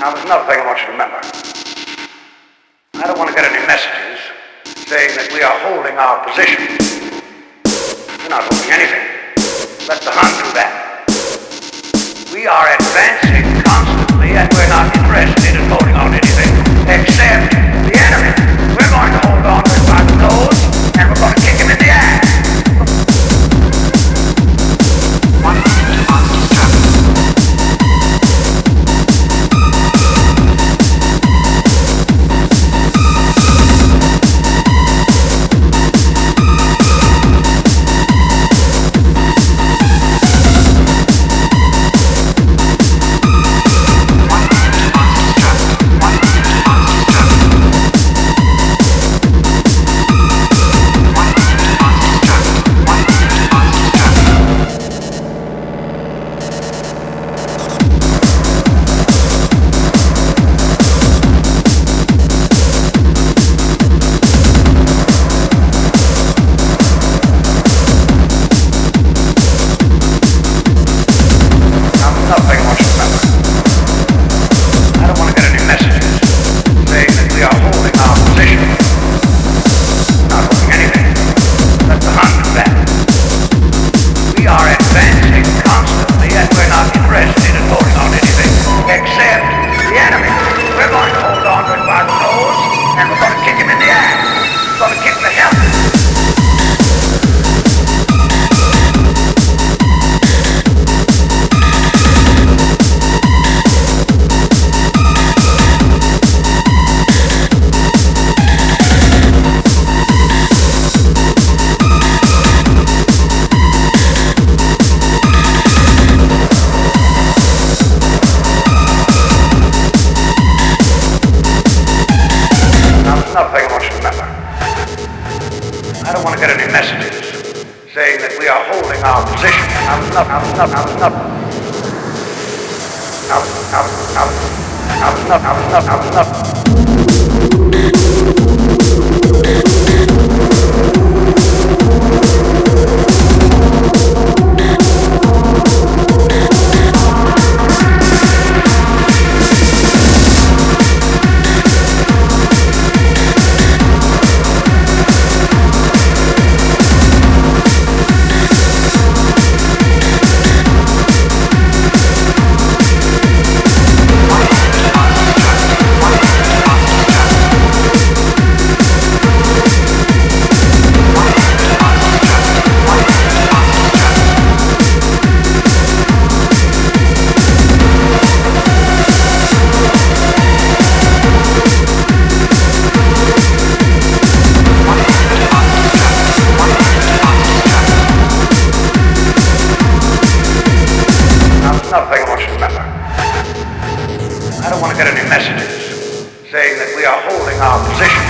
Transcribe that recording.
Now, there's another thing I want you to remember. I don't want to get any messages saying that we are holding our position. We're not holding anything. Let the Hun do that. We are advancing constantly, and we're not interested in holding on to anything except the enemy. We're going to hold on to him by the nose, and we're going to kick him in the ass. Another thing I want you to remember. I don't want to get any messages saying that we are holding our position. Another thing I want you to remember. I don't want to get any messages saying that we are holding our position.